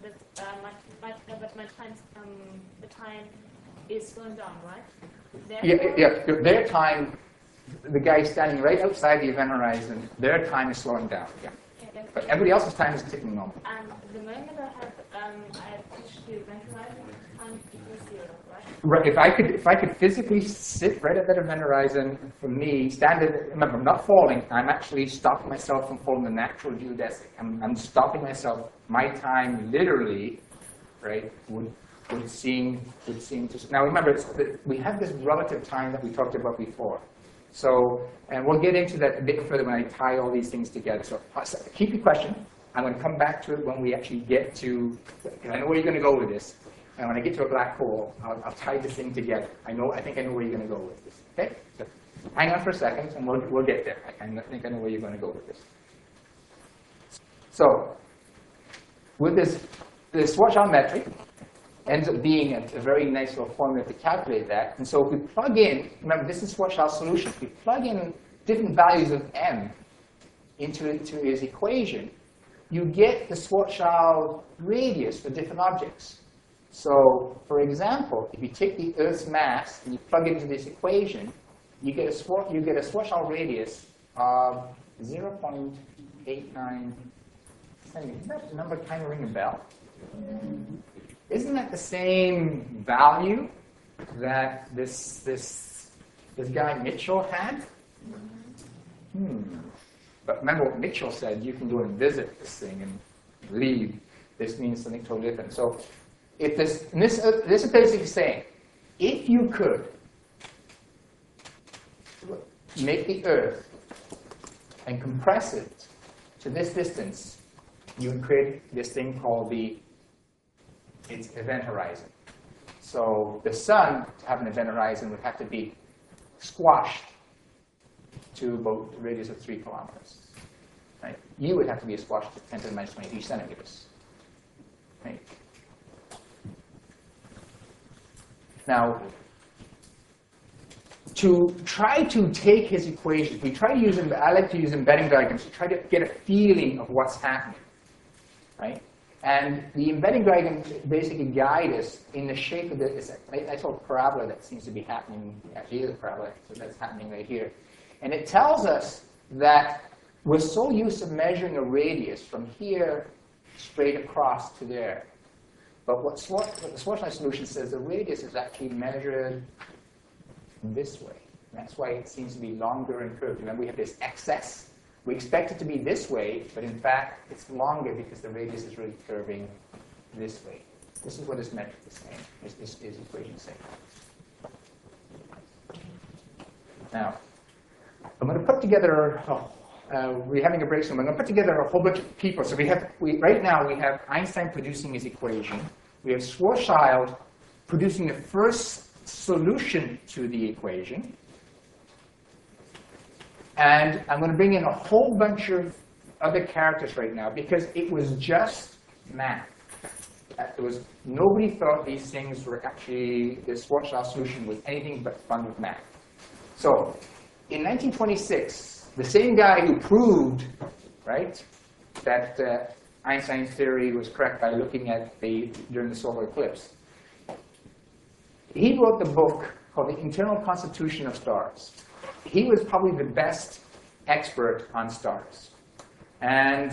the time is slowing down, right? Therefore, Their time, the guy standing right outside the event horizon, their time is slowing down. Yeah. But everybody else's time is ticking normal. And the moment I pushed the event horizon, time equals 0, right? Right. If I could physically sit right at that event horizon, for me, remember, I'm not falling. I'm actually stopping myself from falling the natural geodesic. I'm stopping myself. My time, literally, right, would seem to. Now remember, we have this relative time that we talked about before. So, and we'll get into that a bit further when I tie all these things together. So keep your question. I'm going to come back to it when we actually get to, I know where you're going to go with this. And when I get to a black hole, I'll tie this thing together. I think I know where you're going to go with this. Okay? So hang on for a second, and we'll get there. I think I know where you're going to go with this. So, with this Schwarzschild metric, ends up being a very nice little formula to calculate that. And so if we plug in, remember this is Schwarzschild solution, if we plug in different values of m into his equation, you get the Schwarzschild radius for different objects. So for example, if you take the Earth's mass and you plug it into this equation, you get a Schwarzschild radius of 0.89 centimeters. Doesn't that number kind of ring a bell? Isn't that the same value that this guy Mitchell had? But remember what Mitchell said, you can go and visit this thing and leave. This means something totally different. So if this is basically saying, if you could make the Earth and compress it to this distance, you would create this thing called its event horizon. So the sun, to have an event horizon, would have to be squashed to about a radius of 3 kilometers. Right? You would have to be squashed to 10 to the minus 23 centimeters. Right? Now, to try to take his equations, we try to use them. I like to use embedding diagrams to try to get a feeling of what's happening. Right? And the embedding diagrams basically guide us in the shape of this nice little parabola that seems to be happening. Actually, is a parabola, so that's happening right here. And it tells us that we're so used to measuring a radius from here straight across to there. But what the Schwarzschild solution says, the radius is actually measured this way. And that's why it seems to be longer and curved. Remember, we have this excess. We expect it to be this way, but in fact, it's longer because the radius is really curving this way. This is what this metric is saying, this equation is saying. Now, I'm going to put together, we're having a break, so I'm going to put together a whole bunch of people. So right now, we have Einstein producing his equation. We have Schwarzschild producing the first solution to the equation. And I'm going to bring in a whole bunch of other characters right now because it was just math. Nobody thought these things were actually, the Schwarzschild solution was anything but fun with math. So in 1926, the same guy who proved, right, that Einstein's theory was correct by looking at during the solar eclipse. He wrote the book called The Internal Constitution of Stars. He was probably the best expert on stars. And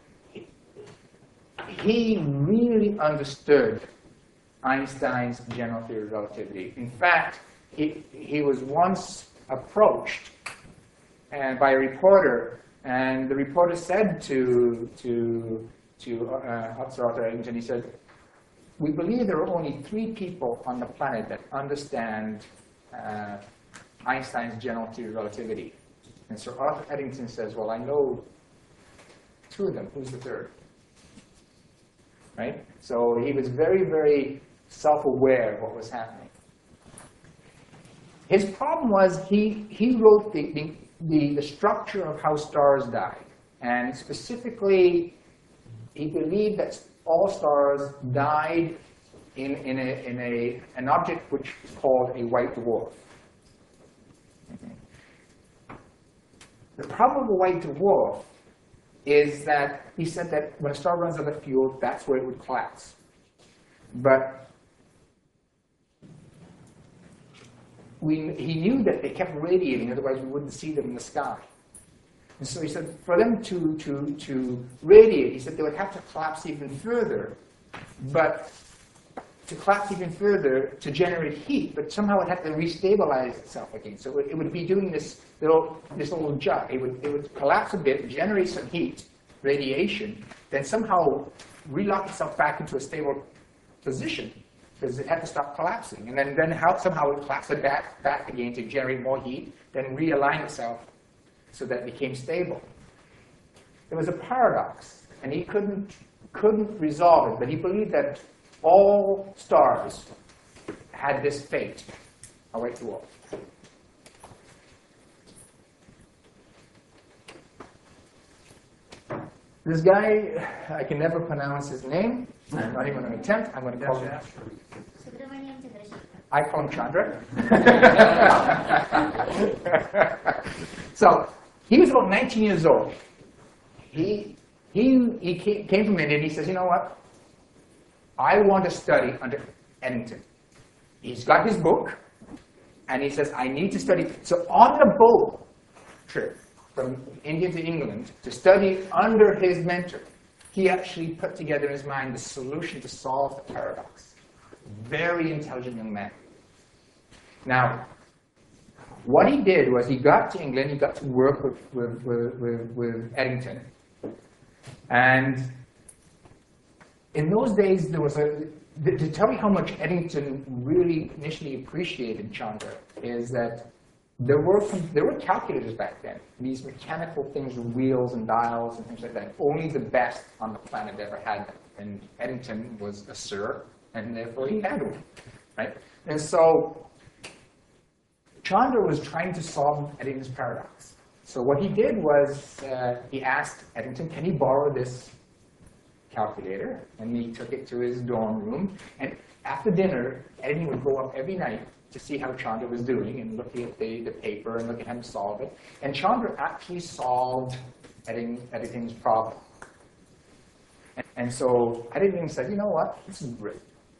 he really understood Einstein's general theory of relativity. In fact, he was once approached by a reporter, and the reporter said to Sir Arthur Eddington, he said, "We believe there are only 3 people on the planet that understand Einstein's general theory of relativity." And Sir Arthur Eddington says, "Well, I know 2 of them. Who's the 3rd?" Right? So he was very, very self-aware of what was happening. His problem was he wrote the structure of how stars died. And specifically, he believed that all stars died in an object which is called a white dwarf. Okay. The problem with a white dwarf is that he said that when a star runs out of fuel, that's where it would collapse. But he knew that they kept radiating, otherwise we wouldn't see them in the sky. And so he said, for them to radiate, he said they would have to collapse even further, but to collapse even further to generate heat, but somehow it had to restabilize itself again. So it would be doing this little jug. It would collapse a bit, generate some heat, radiation, then somehow relock itself back into a stable position, because it had to stop collapsing. And then somehow it collapsed it back again to generate more heat, then realign itself so that it became stable. It was a paradox, and he couldn't resolve it, but he believed that all stars had this fate, a white dwarf. This guy, I can never pronounce his name. I'm not even going to attempt. I'm going to call him. I call him Chandra. So he was about 19 years old. He came from India, and he says, "You know what? I want to study under Eddington." He's got his book, and he says, "I need to study." So on the boat trip from India to England to study under his mentor, he actually put together in his mind the solution to solve the paradox. Very intelligent young man. Now, what he did was he got to England, he got to work with Eddington. And in those days, there was to tell you how much Eddington really initially appreciated Chandra is that there were calculators back then, these mechanical things with wheels and dials and things like that. Only the best on the planet ever had them. And Eddington was a sir, and therefore he had one, right? And so Chandra was trying to solve Eddington's paradox. So what he did was he asked Eddington, can he borrow this calculator? And he took it to his dorm room. And after dinner, Eddington would go up every night to see how Chandra was doing and looking at the paper and look at him solve it. And Chandra actually solved Eddington's problem. And so Eddington said, you know what, this is great.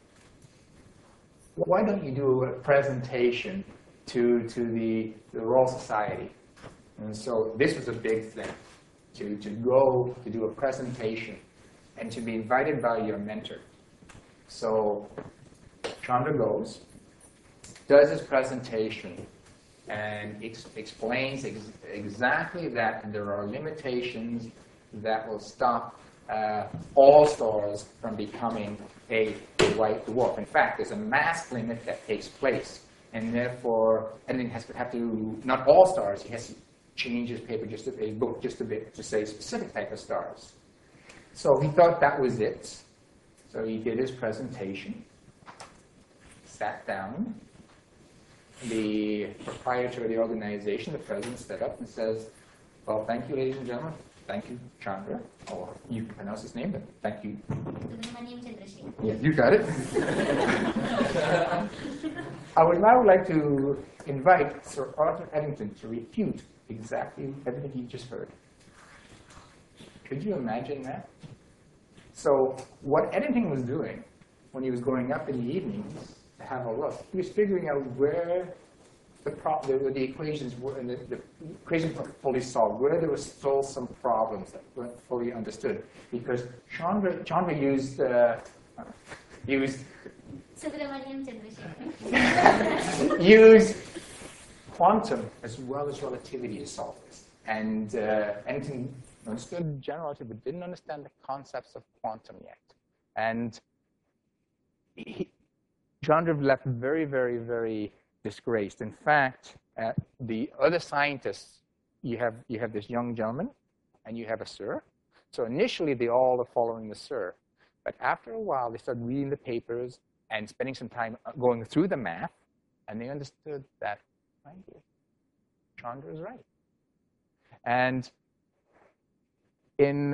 Why don't you do a presentation to the Royal Society? And so this was a big thing, to go to do a presentation and to be invited by your mentor. So Chandra goes, does his presentation, and explains exactly that there are limitations that will stop all stars from becoming a white dwarf. In fact, there's a mass limit that takes place, and therefore, Eddington has to have to, not all stars, he has to change his paper, his book just a bit to say specific type of stars. So he thought that was it. So he did his presentation, sat down. The proprietor of the organization, the president, stood up and says, well, thank you, ladies and gentlemen. Thank you, Chandra. Or you can pronounce his name, but thank you. Yeah, you got it. I would now like to invite Sir Arthur Eddington to refute exactly everything you just heard. Could you imagine that? So what Eddington was doing when he was going up in the evenings to have a look, he was figuring out where the equations were, and the equations weren't fully solved, where there was still some problems that weren't fully understood. Because Chandra used Subramanian Chandrasekhar. used quantum as well as relativity to solve this. And Eddington understood general relativity, but didn't understand the concepts of quantum yet. And Chandra left very, very, very disgraced. In fact, the other scientists, you have this young gentleman, and you have a sir. So initially, they all are following the sir. But after a while, they started reading the papers and spending some time going through the math, and they understood that, Chandra is right. And in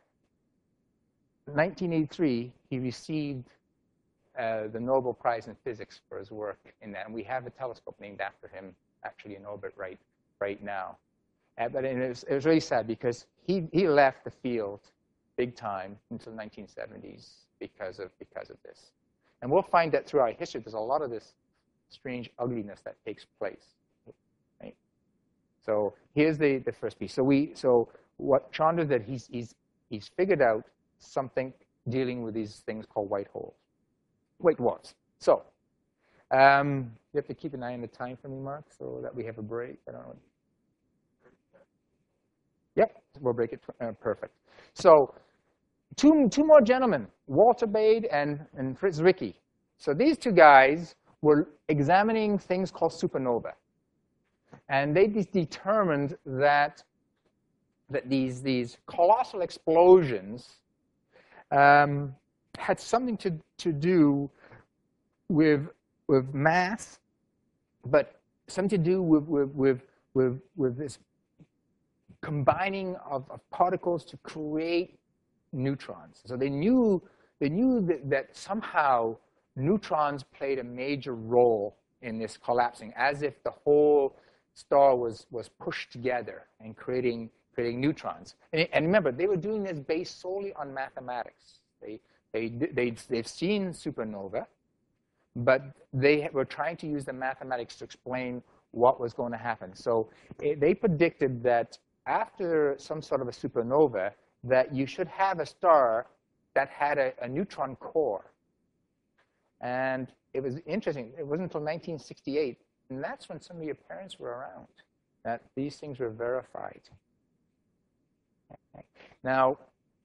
1983, he received the Nobel Prize in Physics for his work in that. And we have a telescope named after him actually in orbit right now. But it was really sad because he left the field big time until the 1970s because of this. And we'll find that throughout history, there's a lot of this strange ugliness that takes place. Right? So here's the first piece. So what Chandra did, he's figured out something dealing with these things called white holes. White dwarfs. So you have to keep an eye on the time for me, Mark, so that we have a break. I don't know. Yep, we'll break it. Perfect. So two more gentlemen, Walter Bade and Fritz Zwicky. So these two guys were examining things called supernova. And they determined that these colossal explosions had something to do with mass, but something to do with this combining of particles to create neutrons. So they knew that somehow neutrons played a major role in this collapsing, as if the whole star was pushed together and creating neutrons. And remember, they were doing this based solely on mathematics. They've seen supernova, but they were trying to use the mathematics to explain what was going to happen. So they predicted that after some sort of a supernova, that you should have a star that had a neutron core. And it was interesting. It wasn't until 1968, and that's when some of your parents were around, that these things were verified. Okay. Now,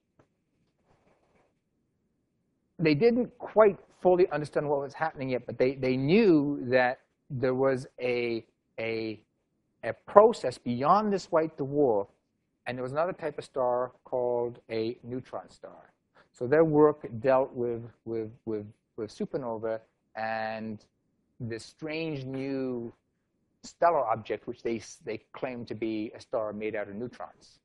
they didn't quite fully understand what was happening yet, but they knew that there was a process beyond this white dwarf, and there was another type of star called a neutron star. So their work dealt with supernova and this strange new stellar object, which they claimed to be a star made out of neutrons.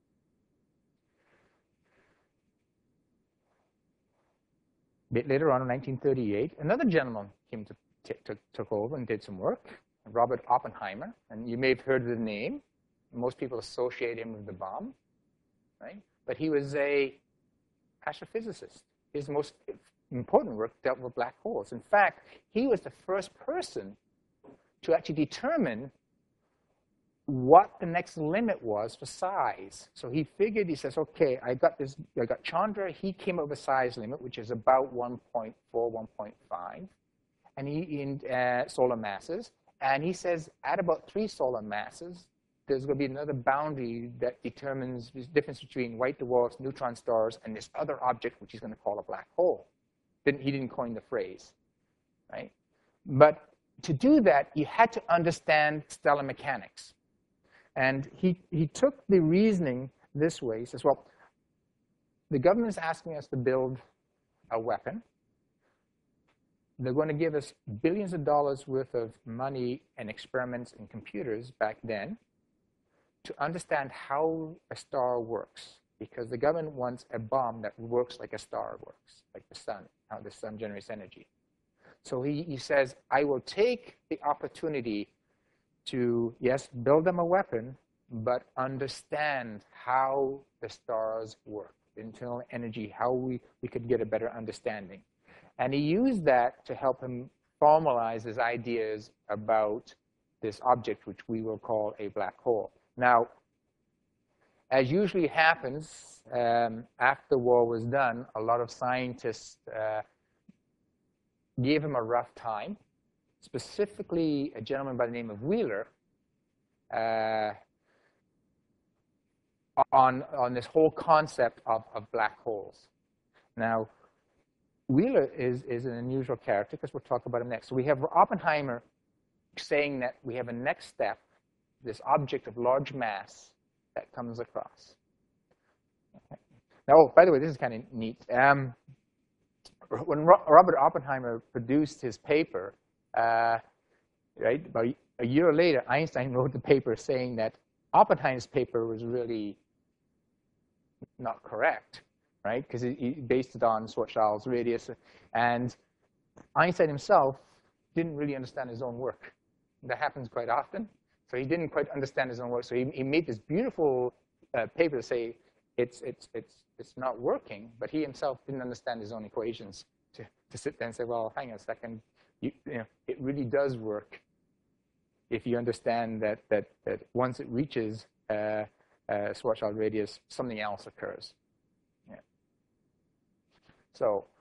A bit later on in 1938, another gentleman took over and did some work, Robert Oppenheimer. And you may have heard the name. Most people associate him with the bomb, right? But he was an astrophysicist. His most important work dealt with black holes. In fact, he was the first person to actually determine what the next limit was for size. So he figured, he says, okay, I got Chandra, he came up with a size limit, which is about 1.4, 1.5, and in solar masses. And he says, at about 3 solar masses, there's going to be another boundary that determines the difference between white dwarfs, neutron stars, and this other object, which he's going to call a black hole. He didn't coin the phrase, right? But to do that, you had to understand stellar mechanics. And he took the reasoning this way. He says, well, the government is asking us to build a weapon. They're going to give us billions of dollars worth of money and experiments and computers back then to understand how a star works, because the government wants a bomb that works like a star works, like the sun, how the sun generates energy. So he says, I will take the opportunity to, yes, build them a weapon, but understand how the stars work, the internal energy, how we could get a better understanding. And he used that to help him formalize his ideas about this object, which we will call a black hole. Now, as usually happens, after the war was done, a lot of scientists gave him a rough time, specifically a gentleman by the name of Wheeler, on this whole concept of black holes. Now, Wheeler is an unusual character because we'll talk about him next. So we have Oppenheimer saying that we have a next step, this object of large mass that comes across. Okay. Now, oh, by the way, this is kind of neat. When Robert Oppenheimer produced his paper, right, about a year later, Einstein wrote the paper saying that Oppenheimer's paper was really not correct, right? Because he based it on Schwarzschild's radius. And Einstein himself didn't really understand his own work. That happens quite often. So he didn't quite understand his own work. So he made this beautiful paper to say it's not working, but he himself didn't understand his own equations to sit there and say, well, hang on a second, you know, it really does work if you understand that once it reaches Schwarzschild radius, something else occurs. Yeah. So,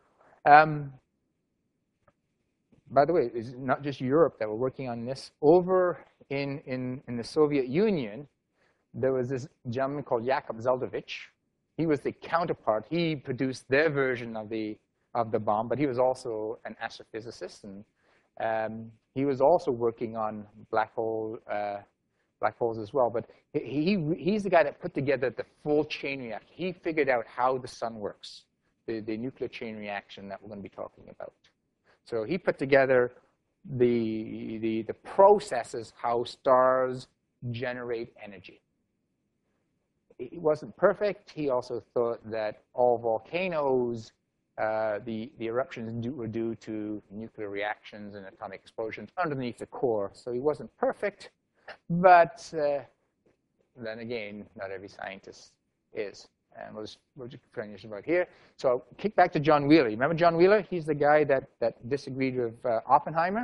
by the way, it's not just Europe that were working on this. Over in the Soviet Union, there was this gentleman called Yakov Zeldovich. He was the counterpart. He produced their version of the bomb, but he was also an astrophysicist, and he was also working on black holes as well. But he's the guy that put together the full chain reaction. He figured out how the sun works, the nuclear chain reaction that we're going to be talking about. So he put together the processes how stars generate energy. He wasn't perfect. He also thought that all volcanoes, the eruptions were due to nuclear reactions and atomic explosions underneath the core. So he wasn't perfect, but then again, not every scientist is. And we'll just finish about here. So kick back to John Wheeler. Remember John Wheeler? He's the guy that disagreed with Oppenheimer.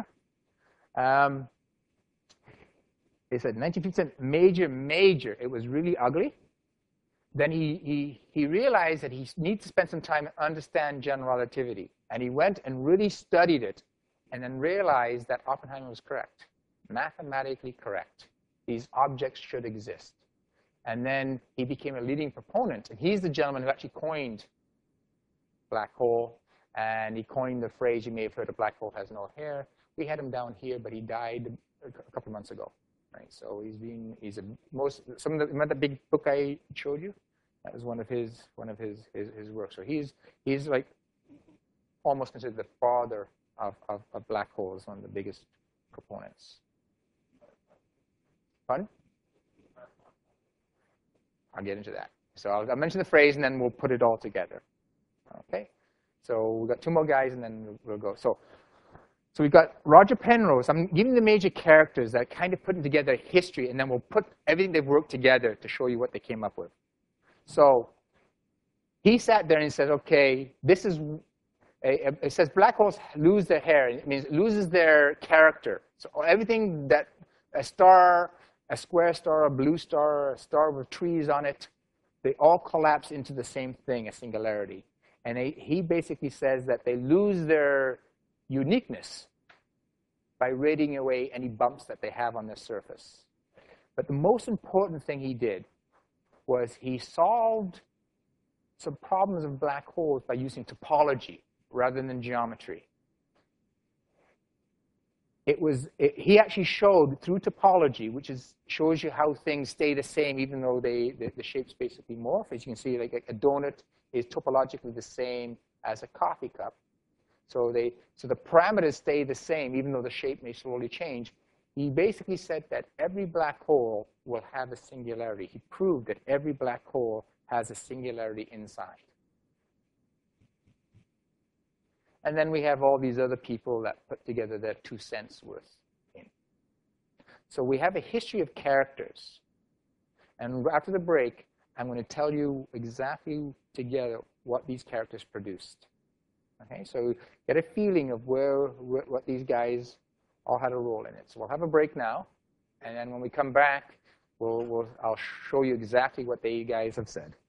He said 1950 major. It was really ugly. Then he realized that he needs to spend some time and understand general relativity. And he went and really studied it and then realized that Oppenheimer was correct, mathematically correct. These objects should exist. And then he became a leading proponent. And he's the gentleman who actually coined black hole. And he coined the phrase, you may have heard, a black hole has no hair. We had him down here, but he died a couple of months ago. Right? So remember the big book I showed you? That was one of his works. So he's like almost considered the father of black holes, one of the biggest proponents. Pardon? I'll get into that. So I'll mention the phrase, and then we'll put it all together. Okay? So we've got two more guys, and then we'll go. So we've got Roger Penrose. I'm giving the major characters that kind of putting together history, and then we'll put everything they've worked together to show you what they came up with. So he sat there and he said, okay, it says black holes lose their hair. It means it loses their character. So everything that a star, a square star, a blue star, a star with trees on it, they all collapse into the same thing, a singularity. And he basically says that they lose their uniqueness by radiating away any bumps that they have on their surface. But the most important thing he did was he solved some problems of black holes by using topology rather than geometry. He actually showed through topology, which shows you how things stay the same even though the shapes basically morph. As you can see, like a donut is topologically the same as a coffee cup. So the parameters stay the same even though the shape may slowly change. He basically said that every black hole will have a singularity. He proved that every black hole has a singularity inside. And then we have all these other people that put together their 2 cents worth in. So we have a history of characters. And after the break, I'm going to tell you exactly together what these characters produced. Okay, so get a feeling of what these guys all had a role in it. So we'll have a break now, and then when we come back, I'll show you exactly what they guys have said.